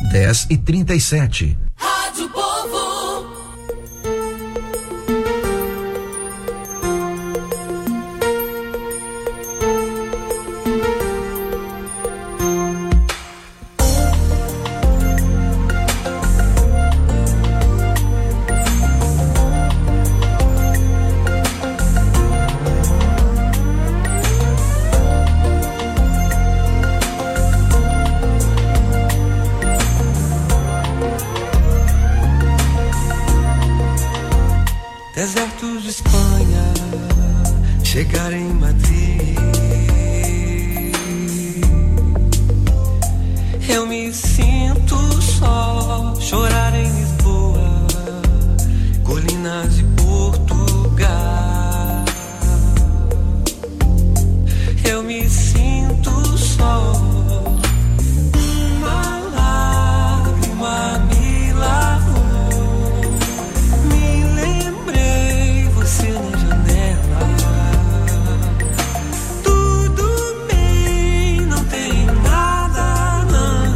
10h37. Rádio Povo. Desertos de Espanha, chegar em Madrid. Eu me sinto só, chorar em Lisboa, colinas de Portugal. Eu me sinto só, uma lágrima me lavou. Você na janela, tudo bem, não tem nada não.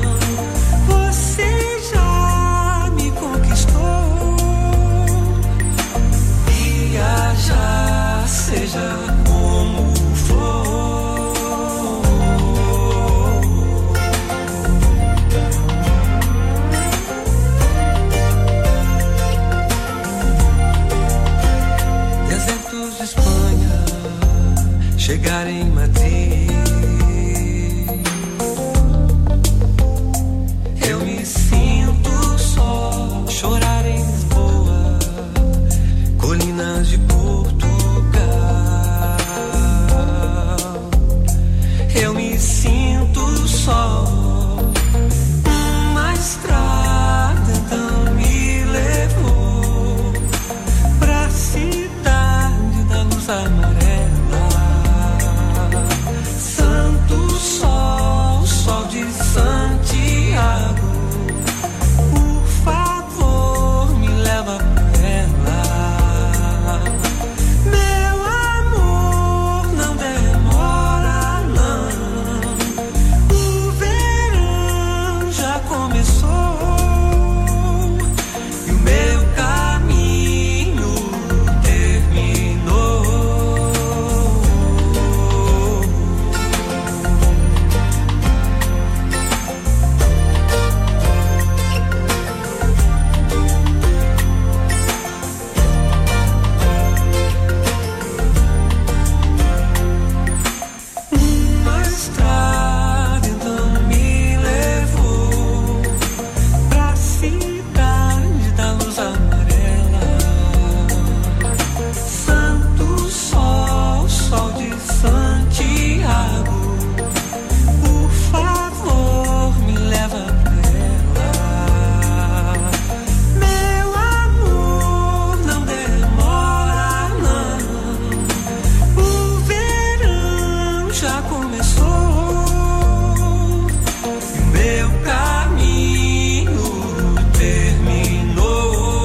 Você já me conquistou. Viajar, seja como for. Desertos de Espanha, chegar em Madrid. Eu me sinto só, chorar em Lisboa, colinas de Portugal. Eu me sinto só, uma estrada então me levou pra cidade da luz amarela. Santo sol, sol de Santiago, por favor me leva pra ela. Meu amor, não demora não, o verão já começou e o meu caminho terminou. Uma estrada então me levou pra cidade da luz amarela. Santo sol, sol de Santiago, por favor me leva pra ela. Meu amor, não demora não, o verão já começou e o meu caminho terminou.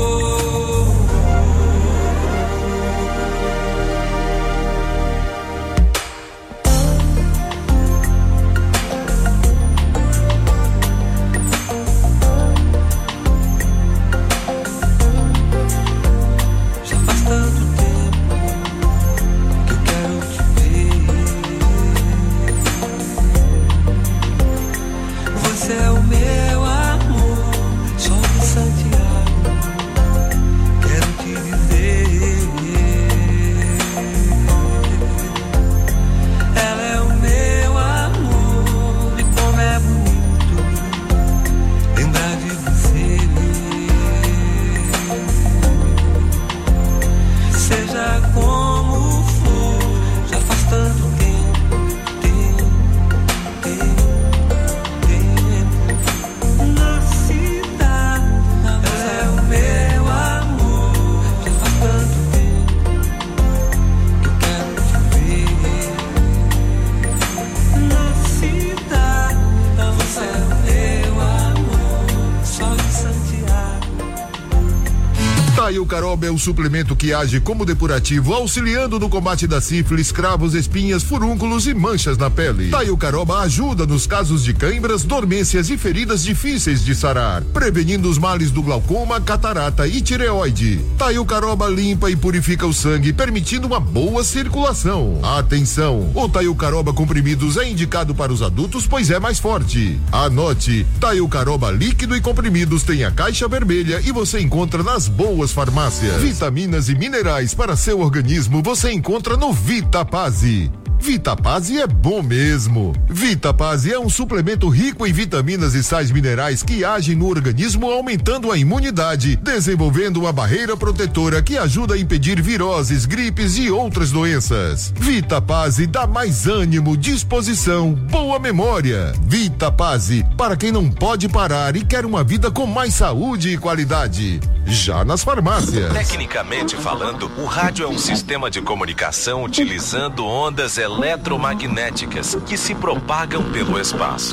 Já faz tanto tempo que eu quero te ver. Você é o meu Taio Caroba é o suplemento que age como depurativo, auxiliando no combate da sífilis, cravos, espinhas, furúnculos e manchas na pele. Taio Caroba ajuda nos casos de cãibras, dormências e feridas difíceis de sarar, prevenindo os males do glaucoma, catarata e tireoide. Taio Caroba limpa e purifica o sangue, permitindo uma boa circulação. Atenção, o Taio Caroba comprimidos é indicado para os adultos, pois é mais forte. Anote, Taio Caroba líquido e comprimidos tem a caixa vermelha e você encontra nas boas farmácias. Vitaminas e minerais para seu organismo você encontra no Vitapase. Vitapase é bom mesmo. Vitapase é um suplemento rico em vitaminas e sais minerais que agem no organismo, aumentando a imunidade, desenvolvendo uma barreira protetora que ajuda a impedir viroses, gripes e outras doenças. Vitapase dá mais ânimo, disposição, boa memória. Vitapase, para quem não pode parar e quer uma vida com mais saúde e qualidade. Já nas farmácias. Tecnicamente falando, o rádio é um sistema de comunicação utilizando ondas eletromagnéticas que se propagam pelo espaço.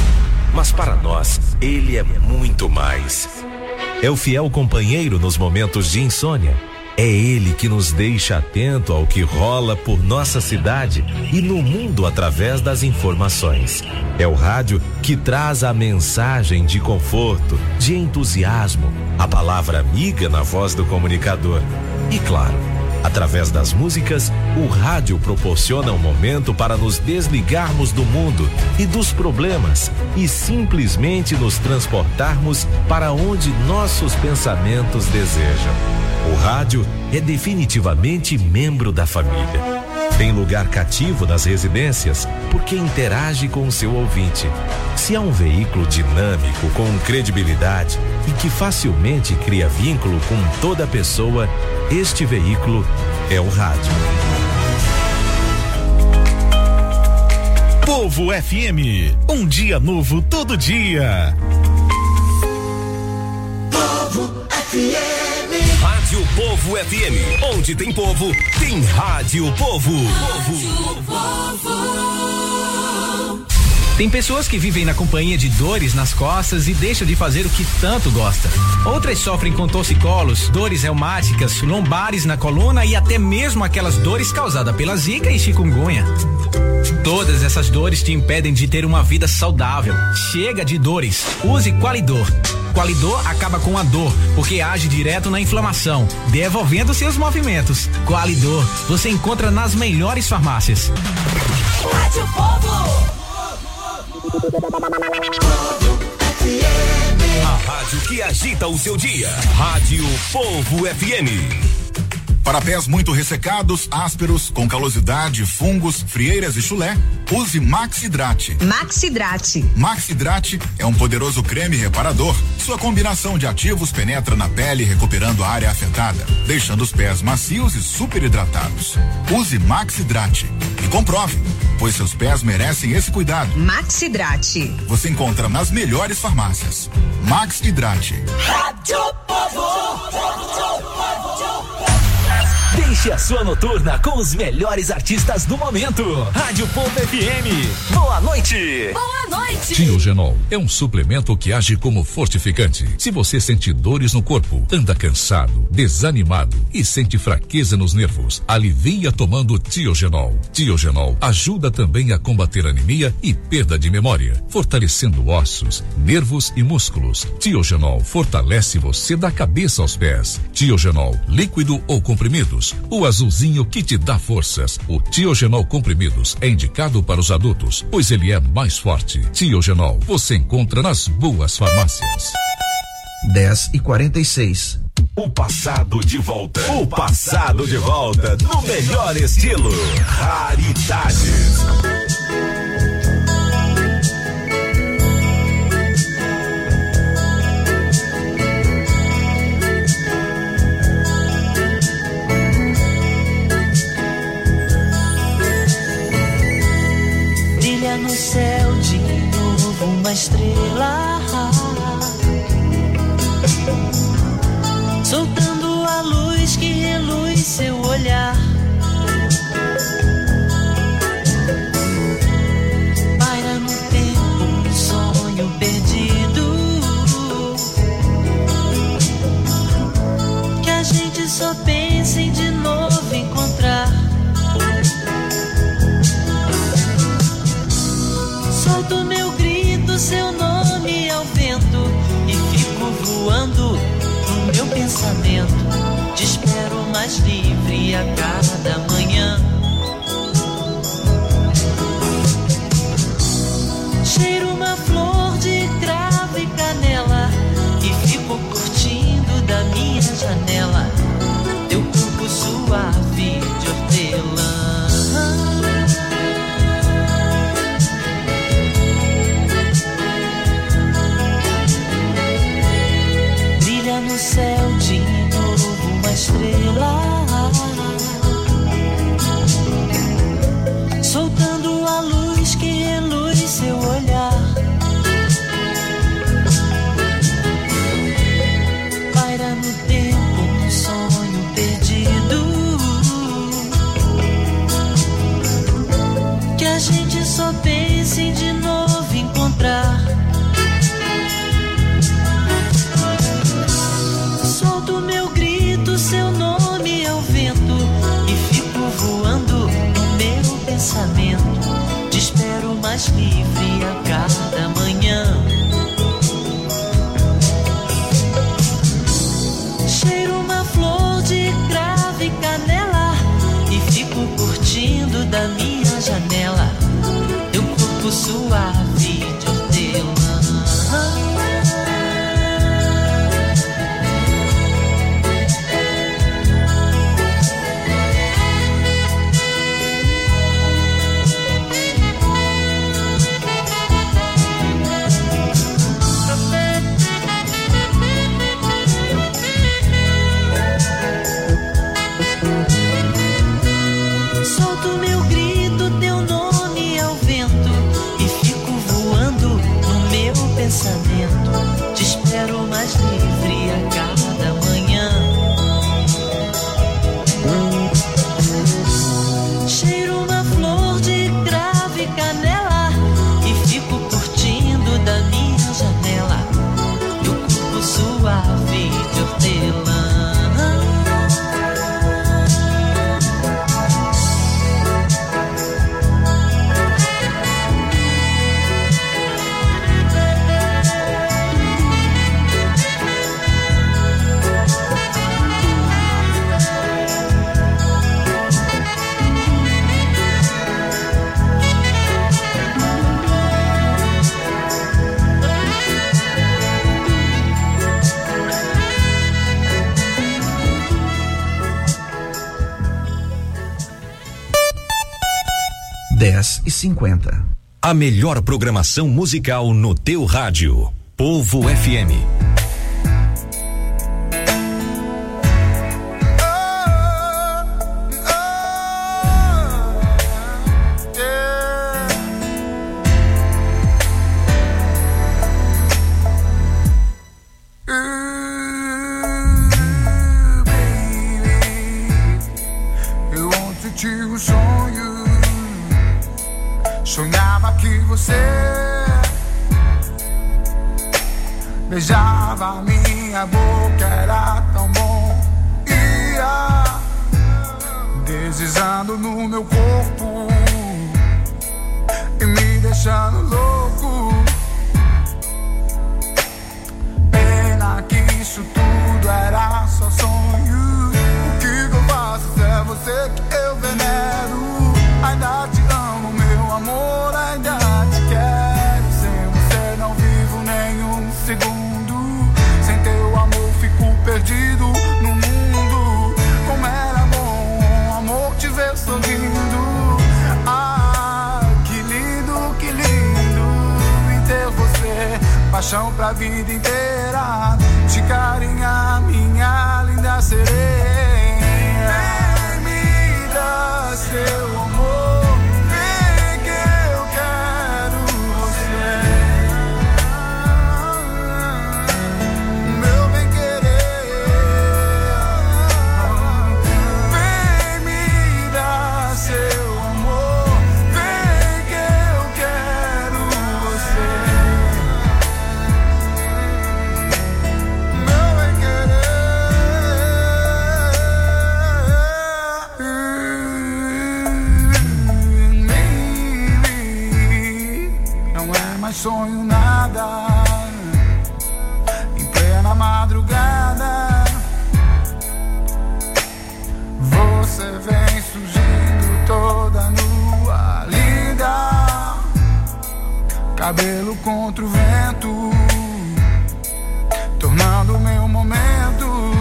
Mas para nós, ele é muito mais. É o fiel companheiro nos momentos de insônia. É ele que nos deixa atento ao que rola por nossa cidade e no mundo através das informações. É o rádio que traz a mensagem de conforto, de entusiasmo, a palavra amiga na voz do comunicador. E claro, através das músicas, o rádio proporciona um momento para nos desligarmos do mundo e dos problemas e simplesmente nos transportarmos para onde nossos pensamentos desejam. O rádio é definitivamente membro da família. Tem lugar cativo nas residências porque interage com o seu ouvinte. Se é um veículo dinâmico, com credibilidade e que facilmente cria vínculo com toda pessoa, este veículo é o rádio. Povo FM, um dia novo todo dia. Povo FM. Rádio Povo FM, onde tem povo, tem Rádio Povo. Rádio Povo. Tem pessoas que vivem na companhia de dores nas costas e deixam de fazer o que tanto gosta. Outras sofrem com torcicolos, dores reumáticas, lombares na coluna e até mesmo aquelas dores causadas pela zika e chikungunya. Todas essas dores te impedem de ter uma vida saudável. Chega de dores. Use Qualidor. Qualidor acaba com a dor, porque age direto na inflamação, devolvendo seus movimentos. Qualidor, você encontra nas melhores farmácias. Rádio Povo. A rádio que agita o seu dia. Rádio Povo FM. Para pés muito ressecados, ásperos, com calosidade, fungos, frieiras e chulé, use Maxidrate. Maxidrate. Maxidrate é um poderoso creme reparador. Sua combinação de ativos penetra na pele, recuperando a área afetada, deixando os pés macios e super hidratados. Use Maxidrate e comprove, pois seus pés merecem esse cuidado. Maxidrate. Você encontra nas melhores farmácias. Maxidrate. Rádio Povo. Deixe a sua noturna com os melhores artistas do momento. Rádio Povo FM. Boa noite. Boa noite. Tiogenol é um suplemento que age como fortificante. Se você sente dores no corpo, anda cansado, desanimado e sente fraqueza nos nervos, alivia tomando Tiogenol. Tiogenol ajuda também a combater anemia e perda de memória, fortalecendo ossos, nervos e músculos. Tiogenol fortalece você da cabeça aos pés. Tiogenol, líquido ou comprimidos, o azulzinho que te dá forças. O Tiogenol comprimidos é indicado para os adultos, pois ele é mais forte. Tiogenol você encontra nas boas farmácias. 10h46. O passado de volta. O passado de volta no melhor estilo. Raridades. Brilha no céu de novo uma estrela, soltando a luz que reluz seu olhar. Paira no tempo um sonho perdido que a voando no meu pensamento. Te espero mais livre a cada manhã. Cheiro uma flor de cravo e canela e fico curtindo da minha janela teu corpo suave de hortelã. Brilha no céu de novo uma estrela, soltando a luz que reluz seu olhar. Paira no tempo um sonho perdido, que a gente só pensa em de novo encontrar. Solto meu grito, seu nome é o vento, e fico voando no meu pensamento. Te espero mais livre a cada manhã. Cheiro uma flor de cravo e canela e fico curtindo da minha janela teu corpo suave de hortelã. Solto meu grito, teu nome é o vento, e fico voando no meu pensamento. Te espero mais livre a cada manhã. Cheiro uma flor de cravo e canela e fico curtindo da minha janela teu corpo suave de hortelã. e 50. A melhor programação musical no teu rádio. Povo FM. Sonhava que você beijava minha boca, era tão bom. Ia deslizando no meu corpo e me deixando louco. Pena que isso tudo era só sonho. O que eu faço se é você que eu venero? Ainda te amo, meu amor, ainda te quero. Sem você não vivo nenhum segundo. Sem teu amor fico perdido no mundo. Como era bom, amor, te ver sorrindo. Ah, que lindo em ter você. Paixão pra vida inteira. Te carinha, minha linda sereia. Me dá seu amor. cabelo contra o vento, tornando meu momento.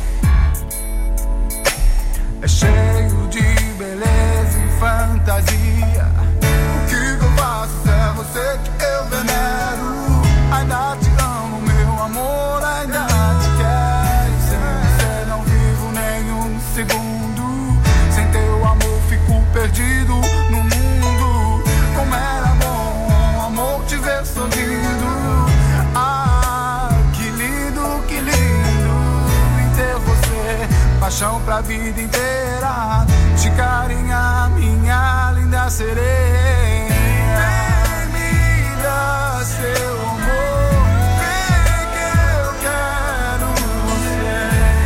É cheio de beleza e fantasia. O que eu faço é você que eu venero. Ainda te amo, meu amor, ainda te quero. Sem você não vivo nenhum segundo. Sem teu amor fico perdido no mundo. Como era bom, amor, te ver sorrindo. Ah, que lindo em ter você. Paixão pra vida inteira. Te carinhar, minha linda sereia. Vem me dar seu amor. Vem que eu quero você.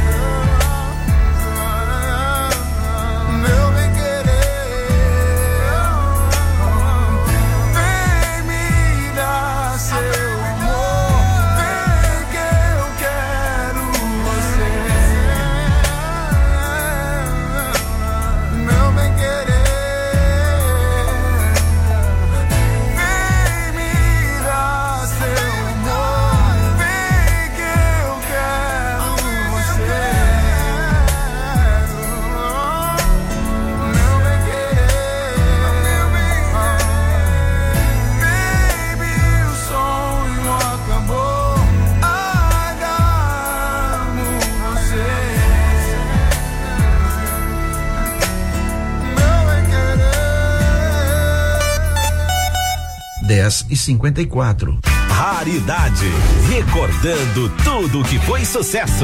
Meu bem querer. Vem me dar seu amor. Vem que eu quero você. Meu bem querer. Vem me dar seu amor. Vem que eu quero você. Meu bem querer. Baby, o sonho acabou. Ainda amo você. Meu bem querer. 10h54. Raridade, recordando tudo que foi sucesso.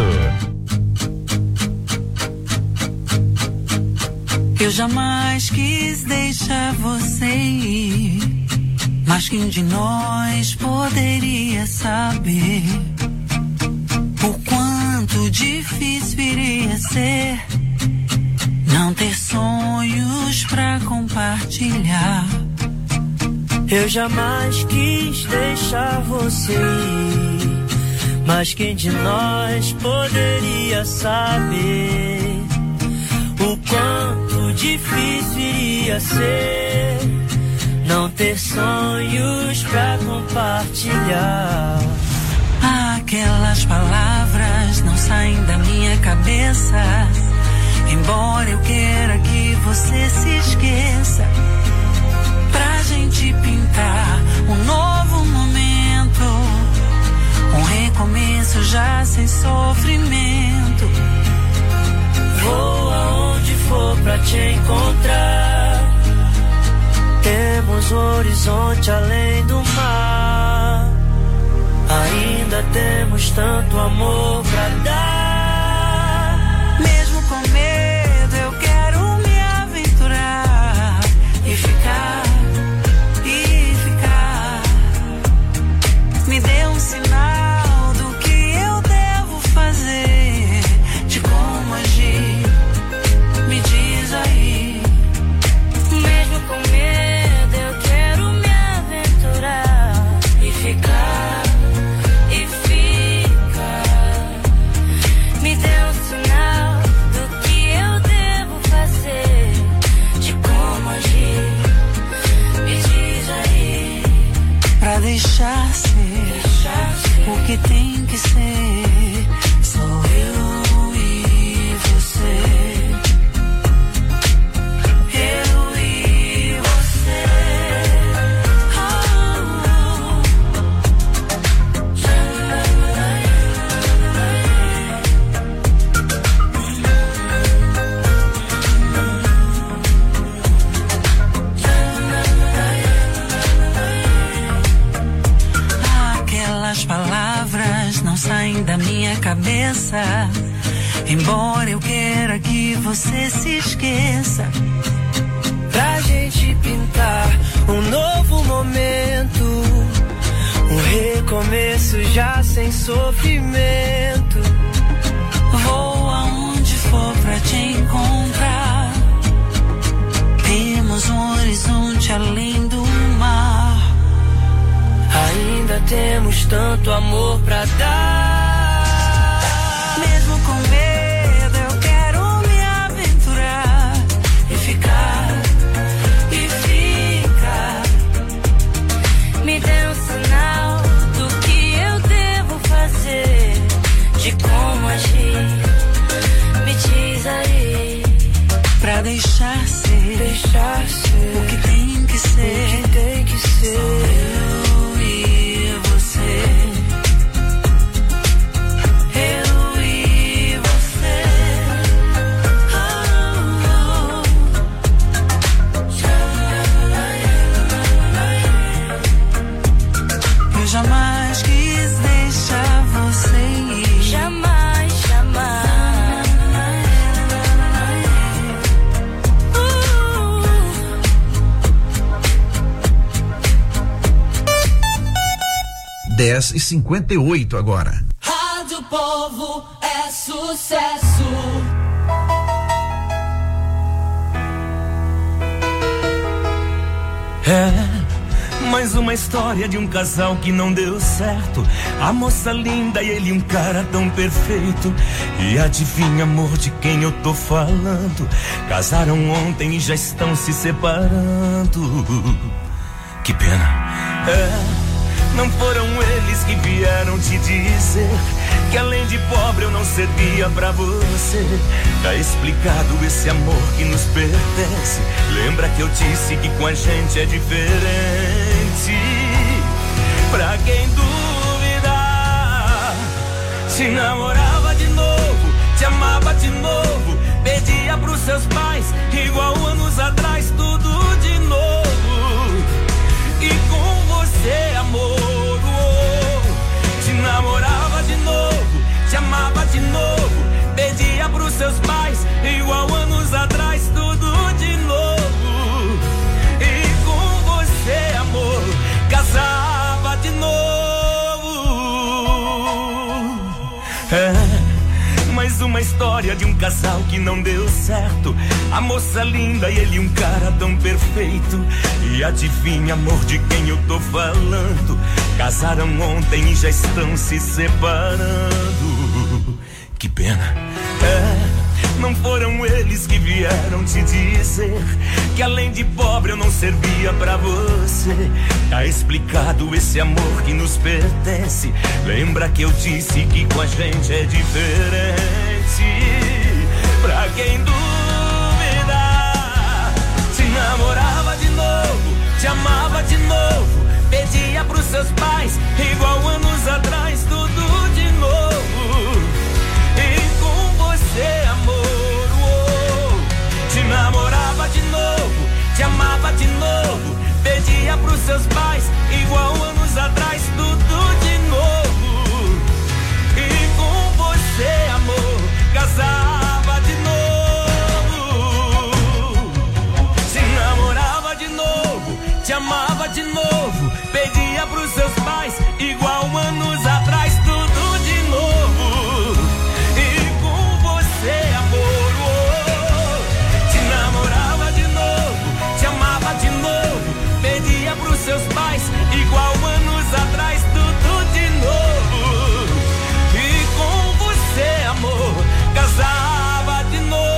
Eu jamais quis deixar você ir, mas quem de nós poderia saber o quanto difícil iria ser não ter sonhos pra compartilhar. Eu jamais quis deixar você ir, mas quem de nós poderia saber o quanto difícil iria ser não ter sonhos pra compartilhar. Aquelas palavras não saem da minha cabeça, embora eu queira que você se esqueça. Pra gente pintar um novo momento, um recomeço já sem sofrimento. Vou aonde for pra te encontrar. Temos um horizonte além do mar. Ainda temos tanto amor pra dar. Mesmo com medo eu quero me aventurar e ficar. Me dê um sinal do que eu devo fazer, de como agir, me diz aí. Mesmo com medo eu quero me aventurar e ficar, e ficar. Me dê um sinal do que eu devo fazer, de como agir, me diz aí. Pra deixar ser o que tem que ser, sou eu e você. Eu e você. Aquelas palavras não saem da minha cabeça, embora eu queira que você se esqueça. Pra gente pintar um novo momento, um recomeço já sem sofrimento. Vou aonde for pra te encontrar. Temos um horizonte além do mar. Ainda temos tanto amor pra dar. Mesmo com medo eu quero me aventurar e ficar, e ficar. Me dê um 10h58 agora. Rádio Povo é sucesso. Mais uma história de um casal que não deu certo. A moça linda e ele um cara tão perfeito. E adivinha, amor, de quem eu tô falando? Casaram ontem e já estão se separando. Que pena. Não foram eles que vieram te dizer que além de pobre eu não servia pra você. Tá explicado esse amor que nos pertence. Lembra que eu disse que com a gente é diferente. Pra quem duvidar, te namorava de novo, te amava de novo, pedia pros seus pais igual anos atrás, tudo de novo. E com você, amor, te namorava de novo, te amava de novo, pedia pros seus pais igual anos atrás, tudo de novo. E com você, amor, casava de novo. Mais uma história de um casal que não deu certo. A moça linda e ele um cara tão perfeito. E adivinha, amor, de quem eu tô falando? Casaram ontem e já estão se separando. Que pena. Não foram eles que vieram te dizer que além de pobre eu não servia pra você. Tá explicado esse amor que nos pertence. Lembra que eu disse que com a gente é diferente. Pra quem duvidar, te namorava de novo, te amava de novo, pedia pros seus pais igual anos atrás, tudo de novo. E com você, amor, te namorava de novo, te amava de novo, pedia pros seus pais igual anos atrás, tudo de novo. E com você, amor, casava de novo. Se namorava de novo, te amava de novo, pedia pros seus pais igual anos atrás, tudo de novo. E com você, amor, te namorava de novo, te amava de novo, pedia pros seus pais igual anos atrás, tudo de novo. E com você, amor, casava de novo.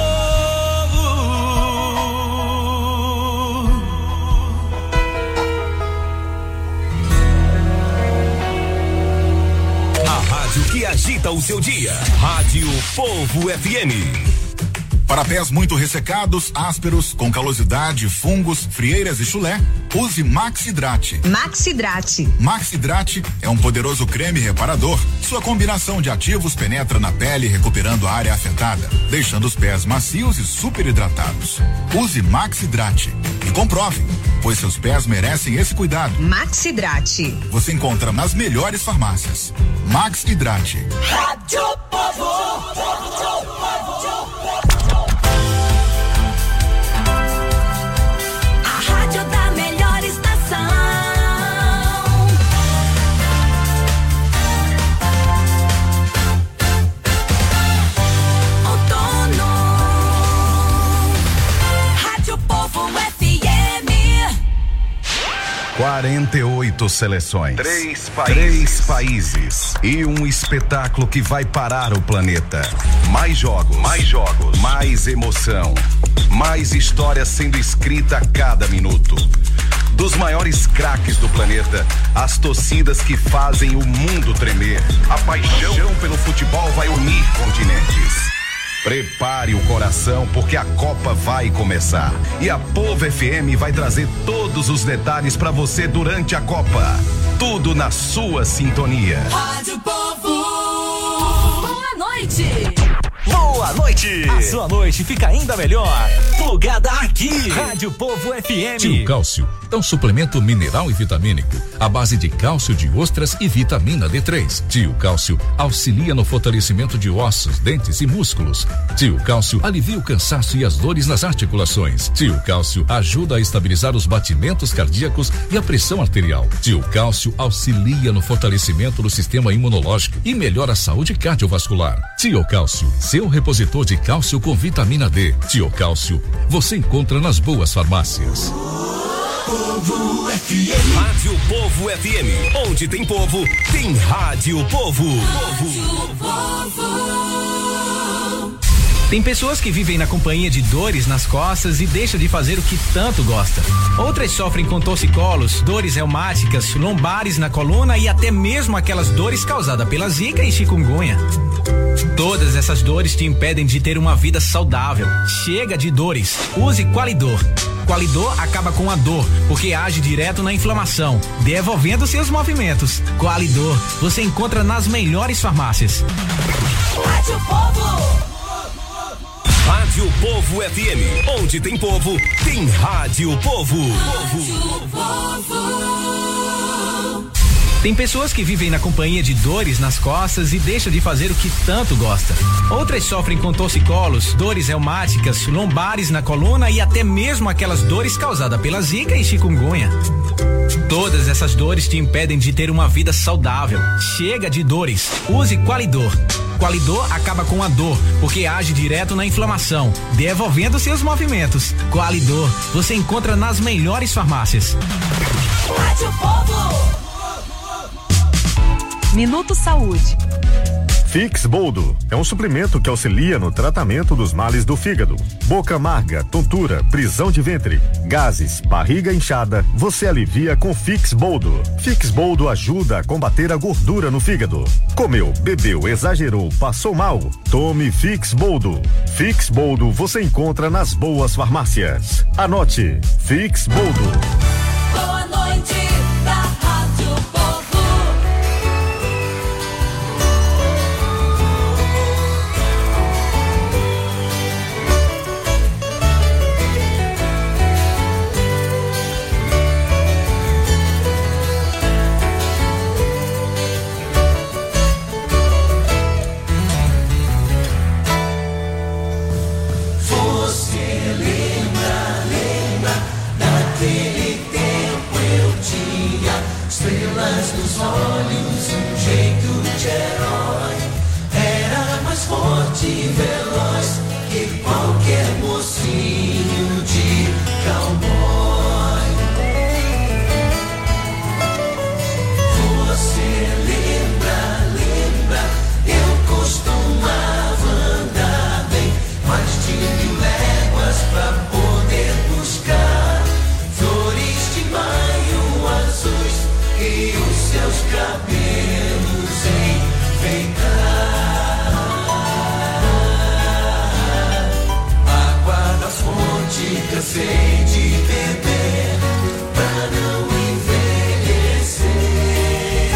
A rádio que agita o seu dia. Rádio Povo FM. Para pés muito ressecados, ásperos, com calosidade, fungos, frieiras e chulé, use Maxidrate. Maxidrate. Maxidrate é um poderoso creme reparador. Sua combinação de ativos penetra na pele, recuperando a área afetada, deixando os pés macios e super hidratados. Use Maxidrate e comprove, pois seus pés merecem esse cuidado. Maxidrate. Você encontra nas melhores farmácias. Maxidrate. Rádio Povo. Da melhor estação. Outono. Rádio Povo FM. 48 seleções. 3 países. E um espetáculo que vai parar o planeta. Mais jogos. Mais emoção. Mais história sendo escrita a cada minuto. Dos maiores craques do planeta, as torcidas que fazem o mundo tremer. A paixão pelo futebol vai unir continentes. Prepare o coração porque a Copa vai começar. E a Povo FM vai trazer todos os detalhes para você durante a Copa. Tudo na sua sintonia. Rádio Povo. Boa noite. Boa noite! A sua noite fica ainda melhor. Plugada aqui. Rádio Povo FM. Tio Cálcio, É um suplemento mineral e vitamínico à base de cálcio de ostras e vitamina D3. Tio Cálcio auxilia no fortalecimento de ossos, dentes e músculos. Tio Cálcio alivia o cansaço e as dores nas articulações. Tio Cálcio ajuda a estabilizar os batimentos cardíacos e a pressão arterial. Tio Cálcio auxilia no fortalecimento do sistema imunológico e melhora a saúde cardiovascular. Tio Cálcio, seu repositor de cálcio com vitamina D. Tio Cálcio, você encontra nas boas farmácias. Povo FM. Rádio Povo FM. Onde tem povo, tem Rádio Povo. Rádio Povo. Tem pessoas que vivem na companhia de dores nas costas e deixam de fazer o que tanto gosta. Outras sofrem com torcicolos, dores reumáticas, lombares na coluna e até mesmo aquelas dores causadas pela zika e chikungunya. Todas essas dores te impedem de ter uma vida saudável. Chega de dores. Use Qualidor. Qualidor acaba com a dor, porque age direto na inflamação, devolvendo seus movimentos. Qualidor, você encontra nas melhores farmácias. Rádio Povo. Rádio Povo FM. Onde tem povo, tem Rádio Povo. Rádio Povo. Tem pessoas que vivem na companhia de dores nas costas e deixam de fazer o que tanto gosta. Outras sofrem com torcicolos, dores reumáticas, lombares na coluna e até mesmo aquelas dores causadas pela zika e chikungunya. Todas essas dores te impedem de ter uma vida saudável. Chega de dores. Use Qualidor. Qualidor acaba com a dor, porque age direto na inflamação, devolvendo seus movimentos. Qualidor, você encontra nas melhores farmácias. Rádio Povo. Minuto Saúde. Fix Boldo é um suplemento que auxilia no tratamento dos males do fígado. Boca amarga, tontura, prisão de ventre, gases, barriga inchada, você alivia com Fix Boldo. Fix Boldo ajuda a combater a gordura no fígado. Comeu, bebeu, exagerou, passou mal? Tome Fix Boldo. Fix Boldo você encontra nas boas farmácias. Anote, Fix Boldo. Boa noite da Rádio Povo. Nos olhos, um jeito de herói. Era mais forte e veloz que qualquer mocinho de cowboy. Você lembra, eu costumava andar bem mais de 1000 léguas pra poder buscar flores de maio azuis e os seus cabelos enfeitar. Água da fonte, cansei de beber pra não envelhecer.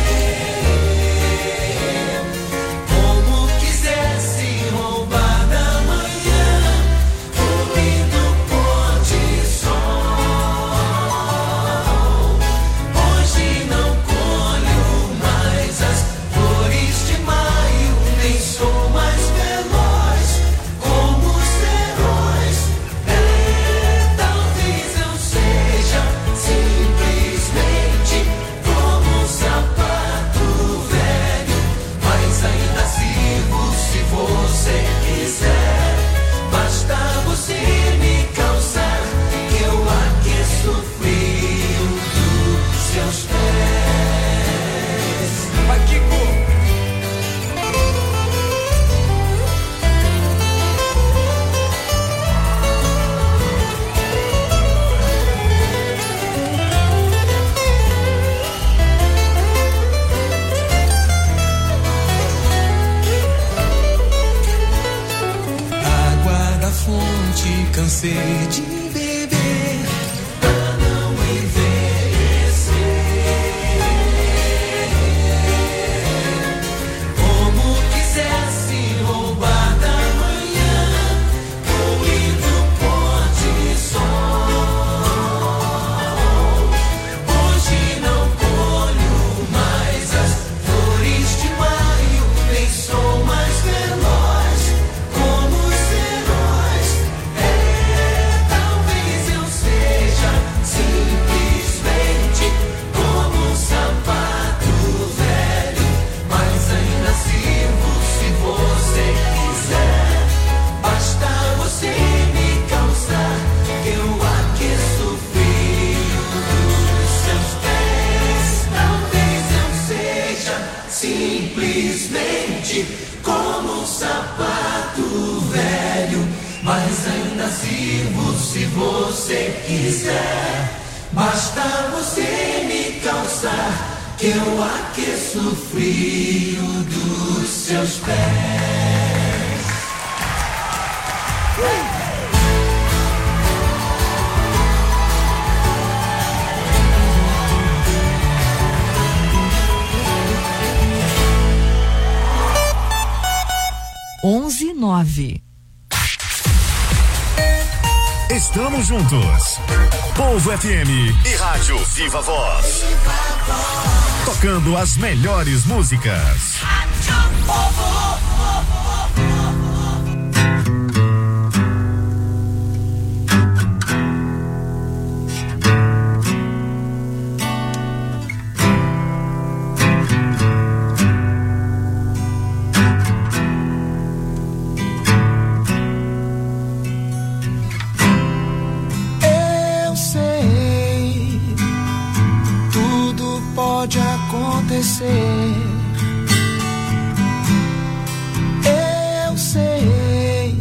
Como quisesse roubar da manhã o lindo pôr de sol. Hoje não colho mais as flores de maio, nem sou mais veloz como os heróis. Talvez eu seja simplesmente como um sapato velho, mas ainda sirvo se você quiser. Basta você me calçar que eu aqueço o frio dos seus pés. Vai, Kiko! Água da fonte, cansei de beber pra não envelhecer. Como quisesse roubar da manhã o lindo pôr de sol. simplesmente como um sapato velho, mas ainda sirvo se você quiser. Basta você me calçar que eu aqueço o frio dos seus pés. Onze nove. Estamos juntos. Povo FM e Rádio Viva Voz. Tocando as melhores músicas. Pode acontecer. Eu sei,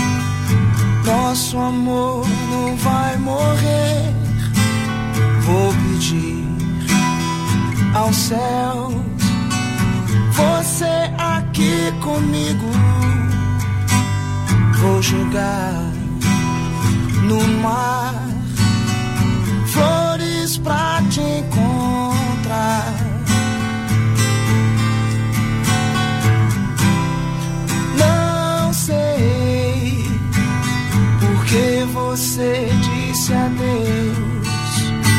nosso amor não vai morrer. Vou pedir aos céus você aqui comigo. Vou jogar no mar flores pra te encontrar. Não sei porque você disse adeus.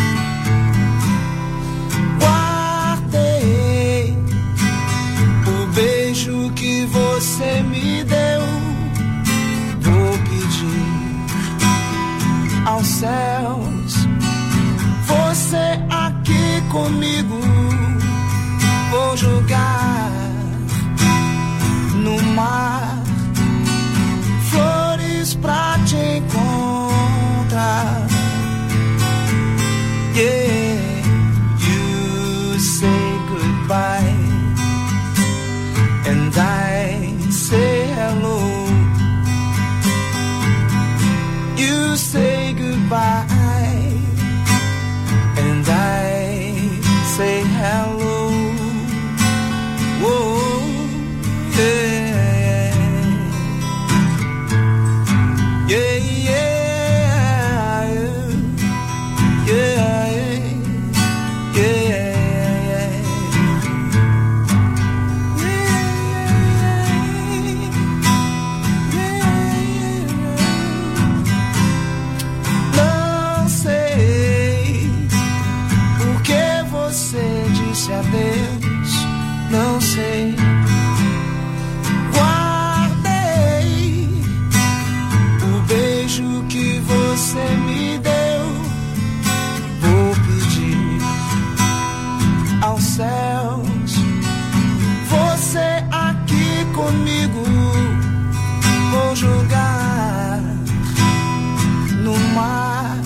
Guardei o beijo que você me deu. Vou pedir aos céus você aqui comigo. Vou jogar no mar flores pra te encontrar. Yeah, you say goodbye and I say hello. You say goodbye and I say hello. Whoa, yeah, yeah, yeah, yeah, yeah, não sei porque você disse adeus. Não sei. Guardei o beijo que você me deu. Vou pedir aos céus você aqui comigo. Vou jogar no mar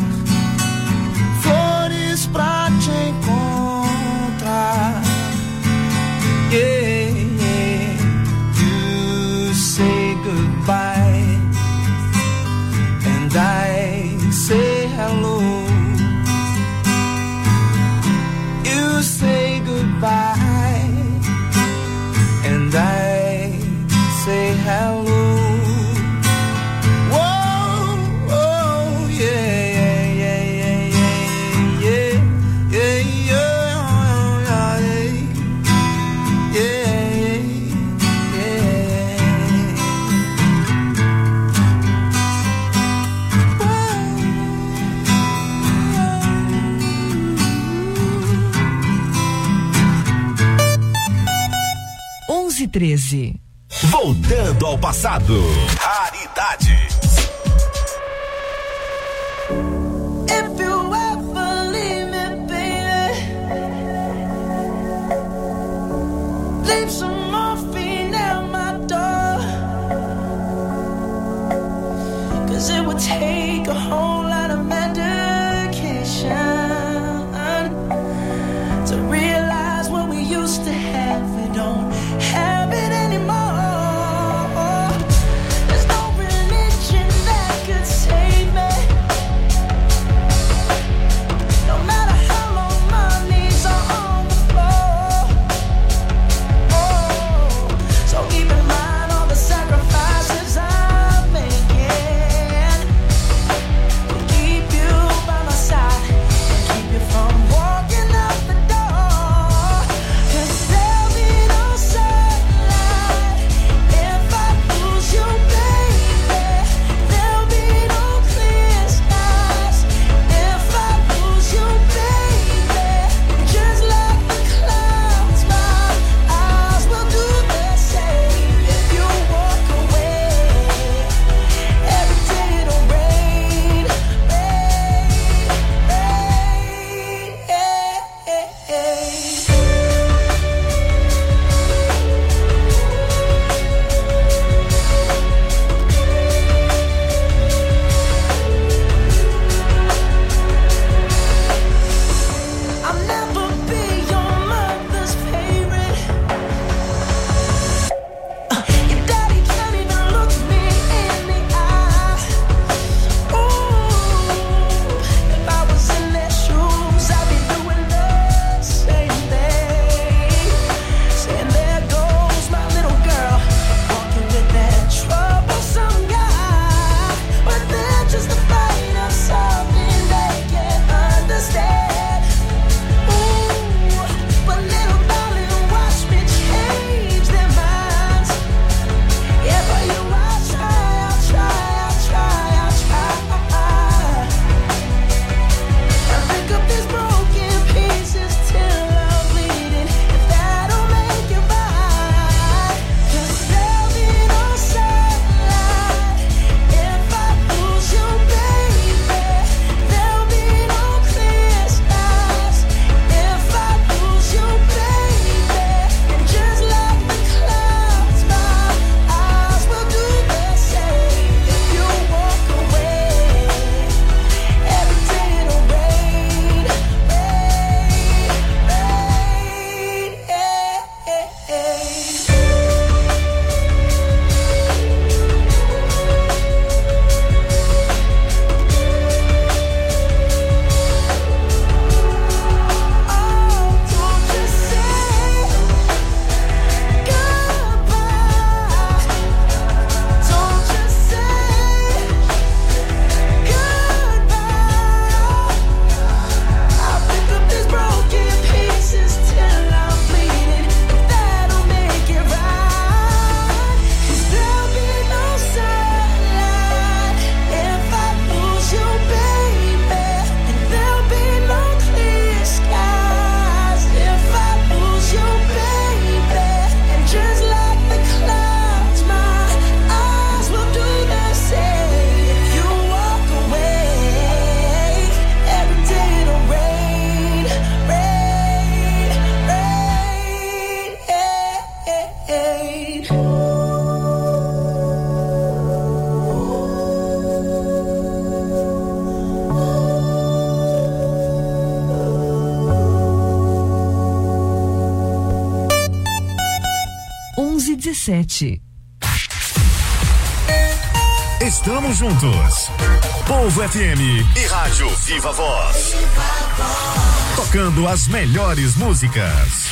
flores pra te encontrar. Yeah, yeah. You say goodbye and I say hello. You say goodbye and I say hello. Whoa, oh, yeah, yeah, yeah, yeah, yeah, yeah, yeah, yeah, yeah. Onze 13. Voltando ao passado. Raridades. If you ever leave me, baby, leave some morphine at my door. 'Cause it would take a whole lot of medication to realize what we used to have. 1117. Estamos juntos. Povo FM e Rádio Viva Voz. Tocando as melhores músicas.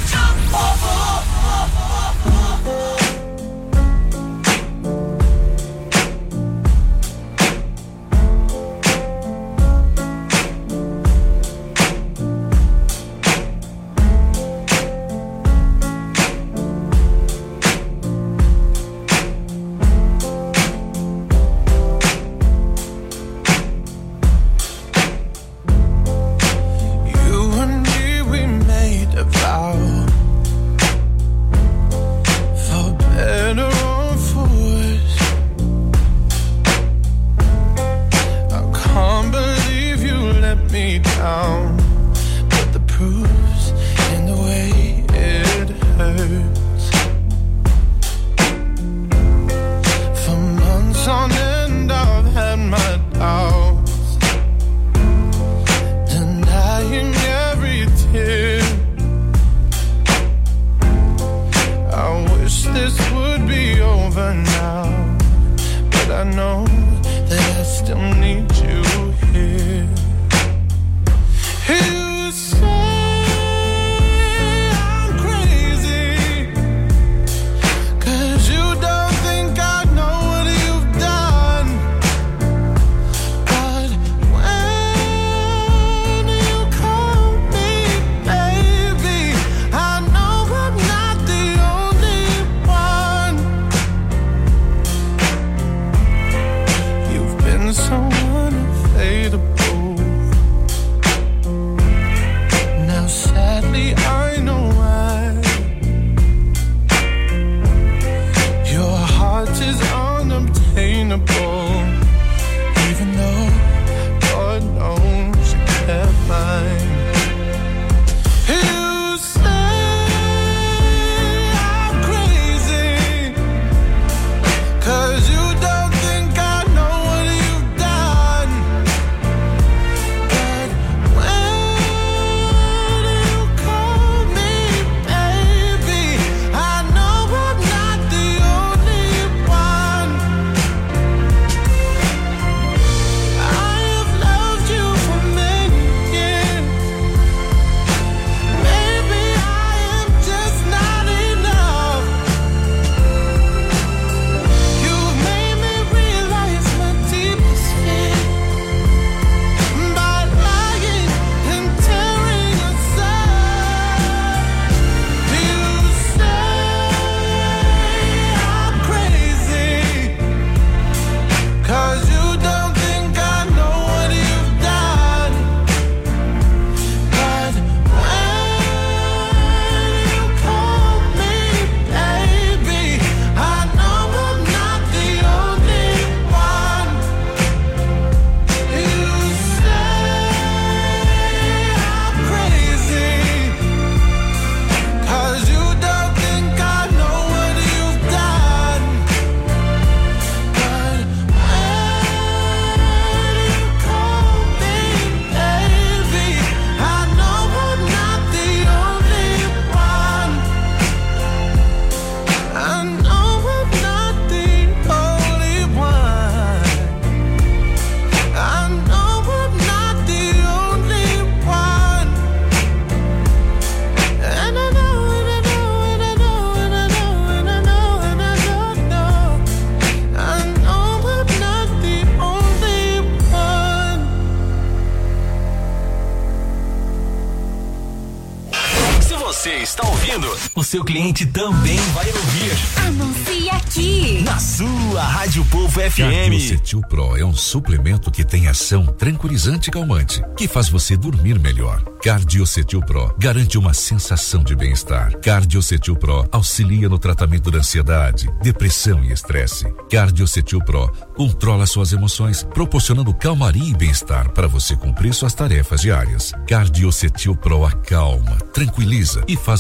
O seu cliente também vai ouvir. Anuncie aqui. Na sua Rádio Povo FM. Cardiocetil Pro é um suplemento que tem ação tranquilizante e calmante, que faz você dormir melhor. Cardiocetil Pro garante uma sensação de bem-estar. Cardiocetil Pro auxilia no tratamento da ansiedade, depressão e estresse. Cardiocetil Pro controla suas emoções, proporcionando calmaria e bem-estar para você cumprir suas tarefas diárias. Cardiocetil Pro acalma, tranquiliza e faz você dormir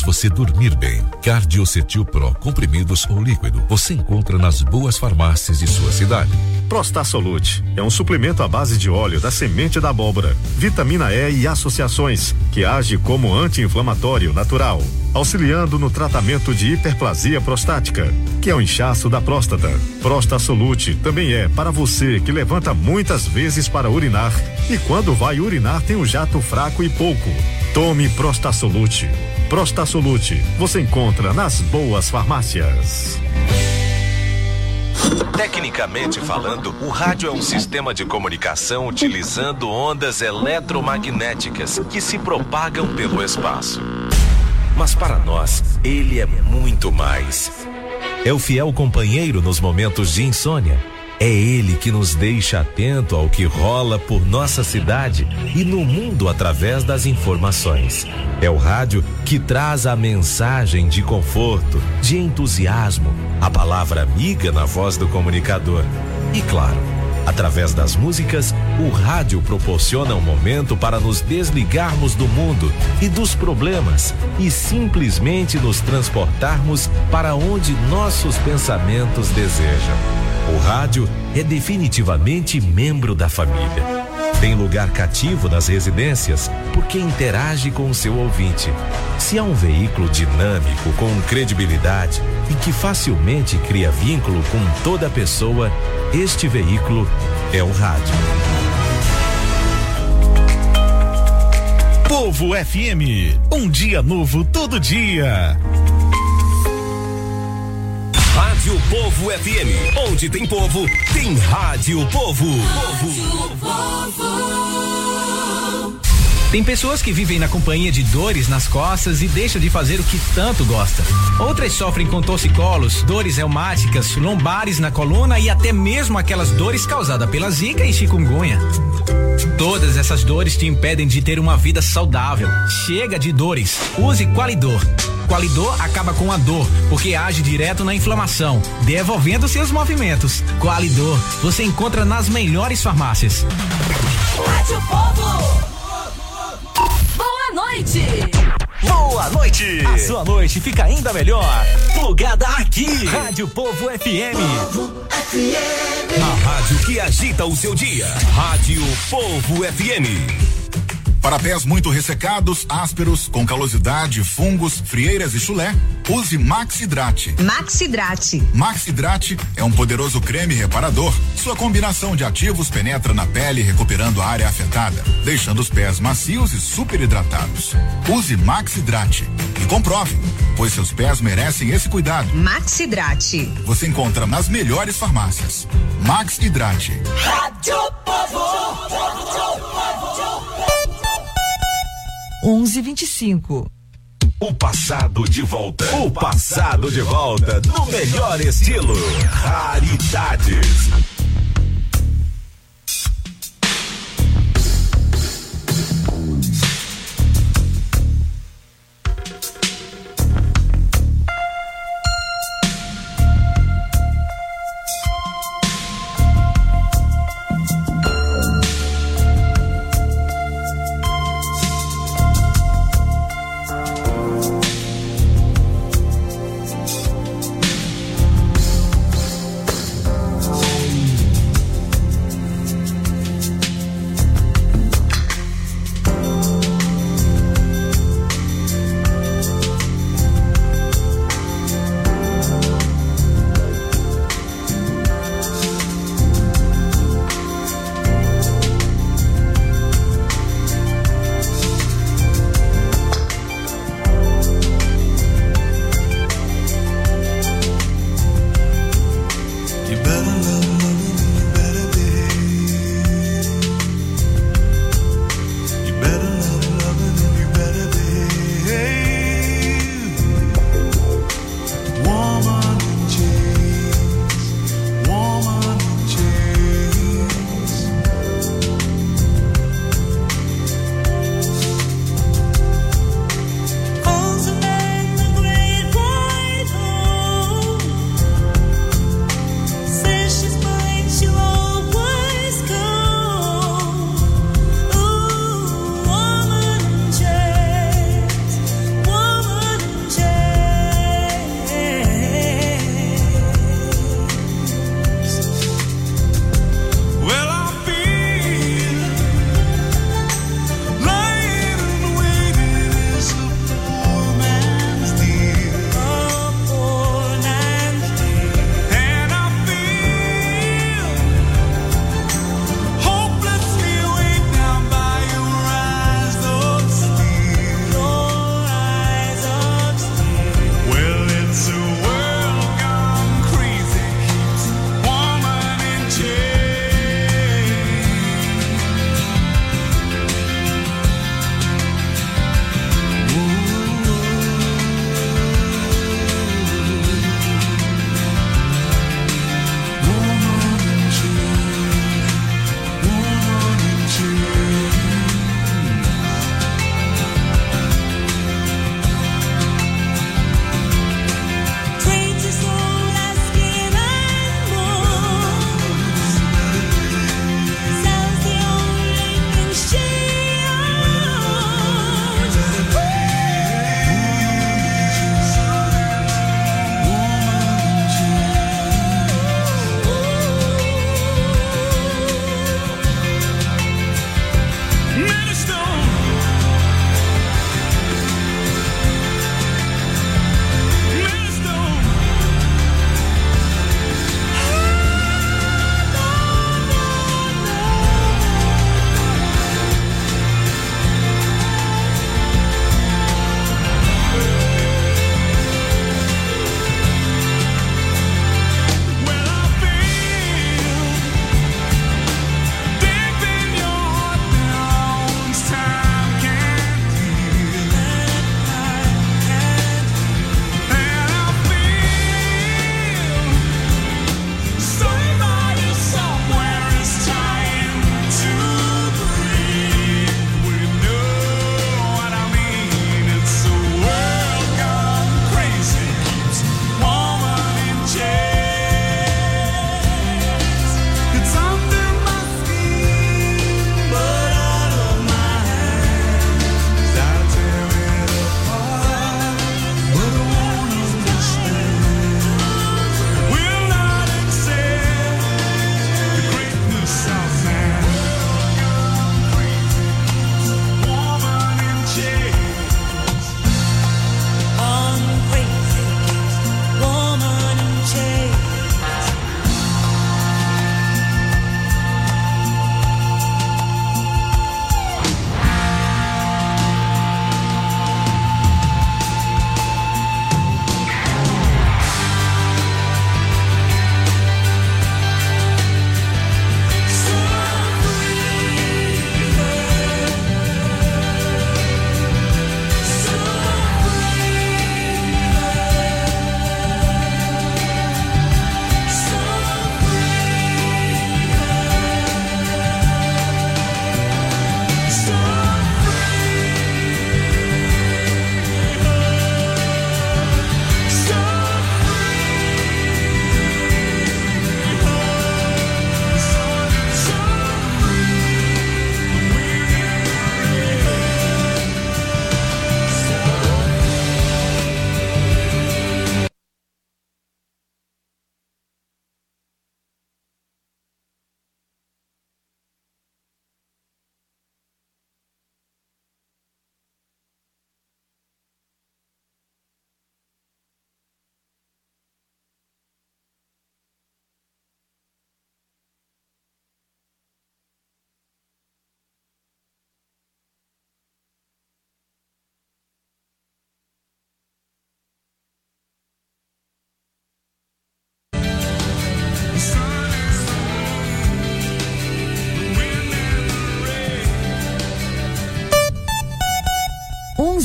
dormir bem. Cardiocetil Pro, comprimidos ou líquido, você encontra nas boas farmácias de sua cidade. Prostasolute é um suplemento à base de óleo da semente da abóbora, vitamina E e associações, que age como anti-inflamatório natural, auxiliando no tratamento de hiperplasia prostática, que é o inchaço da próstata. Prostasolute também é para você que levanta muitas vezes para urinar e quando vai urinar tem um jato fraco e pouco. Tome Prostasolute. Prostasolute você encontra nas boas farmácias. Tecnicamente falando, o rádio é um sistema de comunicação utilizando ondas eletromagnéticas que se propagam pelo espaço. Mas para nós, ele é muito mais. É o fiel companheiro nos momentos de insônia. É ele que nos deixa atento ao que rola por nossa cidade e no mundo através das informações. É o rádio que traz a mensagem de conforto, de entusiasmo, a palavra amiga na voz do comunicador. E claro, através das músicas, o rádio proporciona um momento para nos desligarmos do mundo e dos problemas e simplesmente nos transportarmos para onde nossos pensamentos desejam. O rádio é definitivamente membro da família. Tem lugar cativo nas residências porque interage com o seu ouvinte. Se há um veículo dinâmico, com credibilidade e que facilmente cria vínculo com toda pessoa, este veículo é o rádio. Povo FM, um dia novo todo dia. Rádio Povo FM, onde tem povo, tem Rádio Povo. Tem pessoas que vivem na companhia de dores nas costas e deixam de fazer o que tanto gosta. Outras sofrem com torcicolos, dores reumáticas, lombares na coluna e até mesmo aquelas dores causadas pela zika e chikungunya. Todas essas dores te impedem de ter uma vida saudável. Chega de dores. Use Qualidor. Qualidor acaba com a dor, porque age direto na inflamação, devolvendo seus movimentos. Qualidor, você encontra nas melhores farmácias. Rádio Povo. Boa noite. Boa noite. A sua noite fica ainda melhor. Plugada aqui. Rádio Povo FM. A rádio que agita o seu dia. Rádio Povo FM. Para pés muito ressecados, ásperos, com calosidade, fungos, frieiras e chulé, use Maxidrate. Maxidrate. Maxidrate é um poderoso creme reparador. Sua combinação de ativos penetra na pele, recuperando a área afetada, deixando os pés macios e super hidratados. Use Maxidrate e comprove, pois seus pés merecem esse cuidado. Maxidrate. Você encontra nas melhores farmácias. Maxidrate. Rádio Povo. 11:25. O passado de volta. O passado de volta no melhor estilo. Raridades.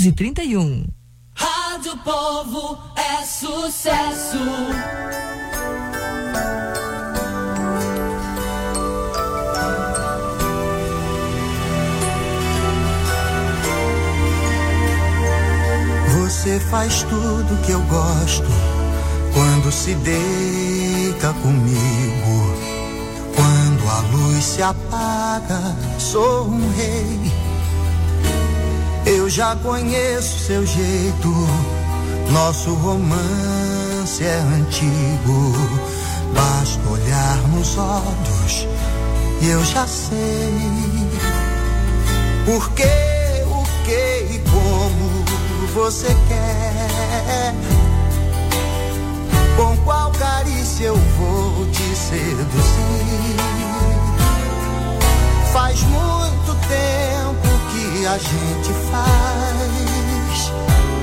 11:31. Rádio Povo é sucesso. Você faz tudo que eu gosto quando se deita comigo. Quando a luz se apaga, sou um rei. Eu já conheço seu jeito, nosso romance é antigo. Basta olhar nos olhos e eu já sei por quê, o que e como você quer. Com qual carícia eu vou te seduzir? Faz muito tempo que a gente faz,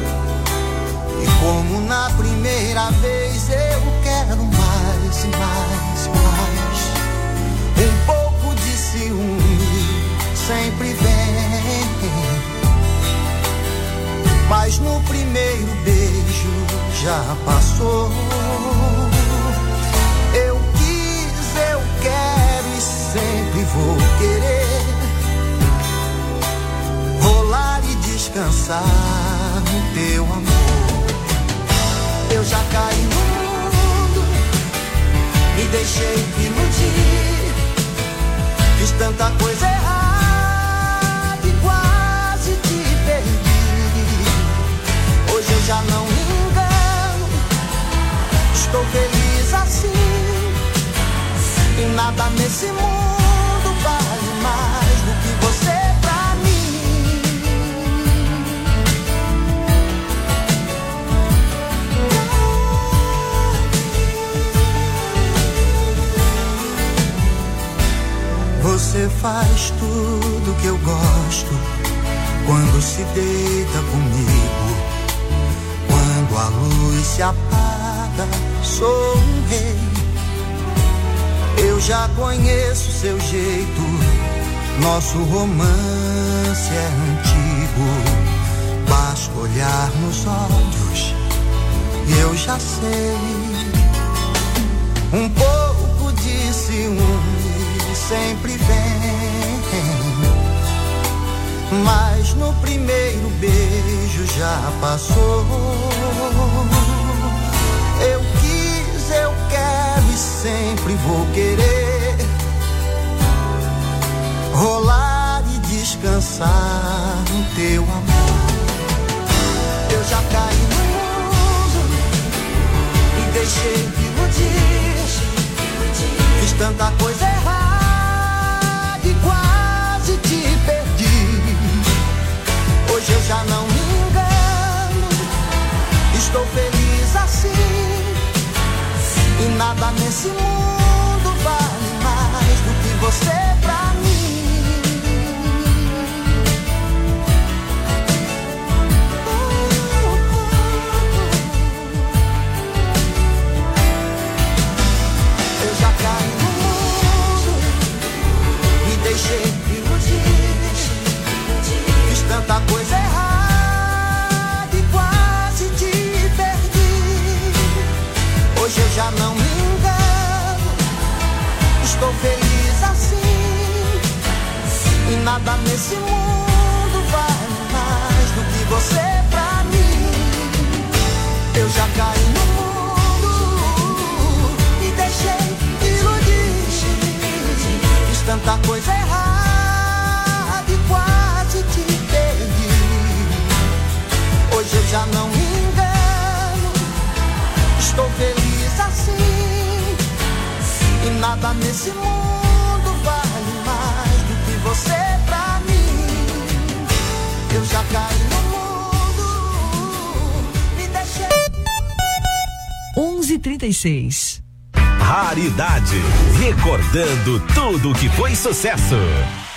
e como na primeira vez eu quero mais e mais e mais. Um pouco de ciúme sempre vem, mas no primeiro beijo já passou. Eu quis, eu quero e sempre vou querer rolar e descansar no teu amor. Eu já caí no mundo, me deixei iludir, fiz tanta coisa errada e quase te perdi. Hoje eu já não me engano, estou feliz assim, e nada nesse mundo vale mais do que você pra mim. Você faz tudo que eu gosto quando se deita comigo. Quando a luz se apaga, sou um rei. Eu já conheço seu jeito, nosso romance é antigo. Basta olhar nos olhos e eu já sei. Um pouco de ciúme sempre vem, mas no primeiro beijo já passou. Eu quis, eu quero e sempre vou querer rolar e descansar no teu amor. Eu já caí no mundo, me deixei iludir, fiz tanta coisa errada e quase te perdi. Hoje eu já não me engano, estou feliz assim, e nada nesse mundo vale mais do que você pra mim. Eu já caí no mundo, me deixei iludir, fiz tanta coisa errada e quase te perdi. Hoje eu já não me engano, estou feliz assim, e nada nesse mundo vale mais do que você pra mim. Eu já caí no mundo, me deixei iludir, fiz tanta coisa errada e quase te perdi. Hoje eu já não me engano, estou feliz assim, e nada nesse mundo vale mais do que você pra mim. Eu já caí no mundo, me deixei. 11:36. Raridade, recordando tudo que foi sucesso.